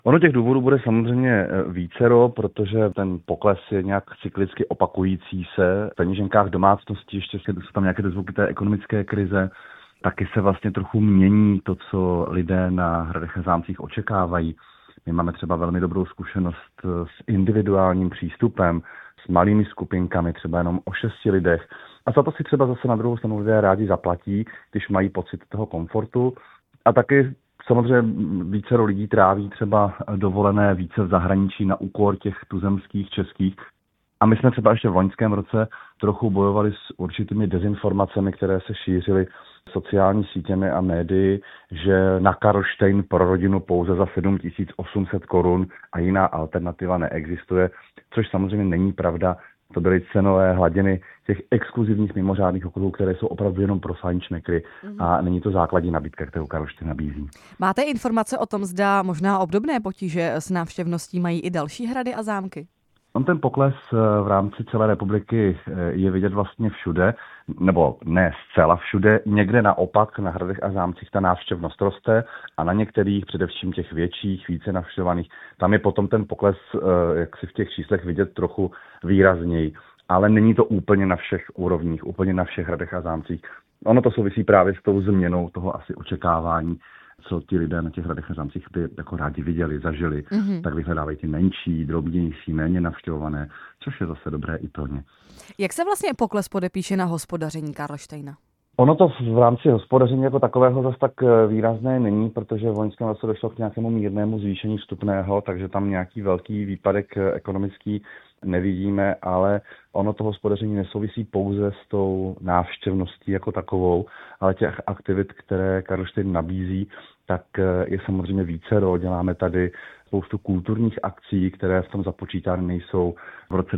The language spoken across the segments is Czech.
Ono těch důvodů bude samozřejmě vícero, protože ten pokles je nějak cyklicky opakující se. V peněženkách domácností ještě jsou tam nějaké zvuky té ekonomické krize. Taky se vlastně trochu mění to, co lidé na hradech a zámcích očekávají. My máme třeba velmi dobrou zkušenost s individuálním přístupem, s malými skupinkami, třeba jenom o 6 lidech. A za to si třeba zase na druhou stranu lidé rádi zaplatí, když mají pocit toho komfortu. A taky samozřejmě vícero lidí tráví třeba dovolené více v zahraničí na úkor těch tuzemských, českých. A my jsme třeba ještě v loňském roce trochu bojovali s určitými dezinformacemi, které se šířily sociální sítěmi a médii, že na Karlštejn pro rodinu pouze za 7 800 korun a jiná alternativa neexistuje, což samozřejmě není pravda. To byly cenové hladiny těch exkluzivních mimořádných okruhů, které jsou opravdu jenom pro fajnšmekry a není to základní nabídka, kterou Karlštejn nabízí. Máte informace o tom, zda možná obdobné potíže s návštěvností mají i další hrady a zámky? Ten pokles v rámci celé republiky je vidět vlastně všude, nebo ne zcela všude, někde naopak na hradech a zámcích ta návštěvnost roste a na některých, především těch větších, více navštěvovaných, tam je potom ten pokles, jak si v těch číslech vidět, trochu výrazněji. Ale není to úplně na všech úrovních, úplně na všech hradech a zámcích. Ono to souvisí právě s tou změnou toho asi očekávání, co ti lidé na těch hradech a zámcích by jako rádi viděli, zažili, tak vyhledávají ty menší, drobnější, méně navštěvované, což je zase dobré i pro ně. Jak se vlastně pokles podepíše na hospodaření Karlštejna? Ono to v rámci hospodaření jako takového zase tak výrazné není, protože v loňském roce došlo k nějakému mírnému zvýšení vstupného, takže tam nějaký velký výpadek ekonomický nevidíme, ale ono to hospodaření nesouvisí pouze s tou návštěvností jako takovou, ale těch aktivit, které Karlštejn nabízí, tak je samozřejmě vícero. Děláme tady spoustu kulturních akcí, které v tom započítány nejsou. V roce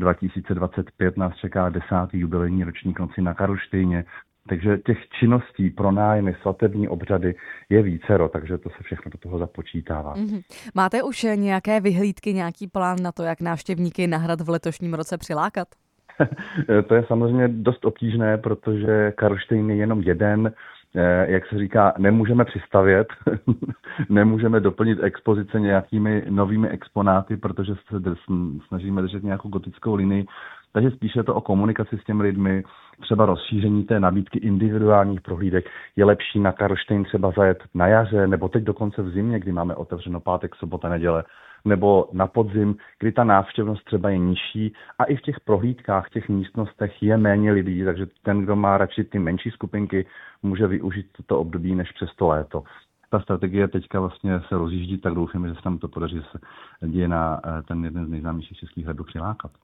2025 nás čeká 10. jubilejní ročník Noci na Karlštejně. Takže těch činností, pronájmy, svatební obřady je vícero, takže to se všechno do toho započítává. Máte už nějaké vyhlídky, nějaký plán na to, jak návštěvníky na hrad v letošním roce přilákat? To je samozřejmě dost obtížné, protože Karlštejn je jenom jeden. Jak se říká, nemůžeme přistavět, nemůžeme doplnit expozice nějakými novými exponáty, protože se snažíme držet nějakou gotickou linii. Takže spíše je to o komunikaci s těmi lidmi, třeba rozšíření té nabídky individuálních prohlídek. Je lepší na Karlštejn třeba zajet na jaře, nebo teď dokonce v zimě, kdy máme otevřeno pátek, sobota, neděle, nebo na podzim, kdy ta návštěvnost třeba je nižší a i v těch prohlídkách, těch místnostech je méně lidí, takže ten, kdo má radši ty menší skupinky, může využít toto období než přes to léto. Ta strategie teďka vlastně se rozjíždí, tak doufám, že se nám to podaří se děje na ten jeden z nejznámějších českých hradů přilákat.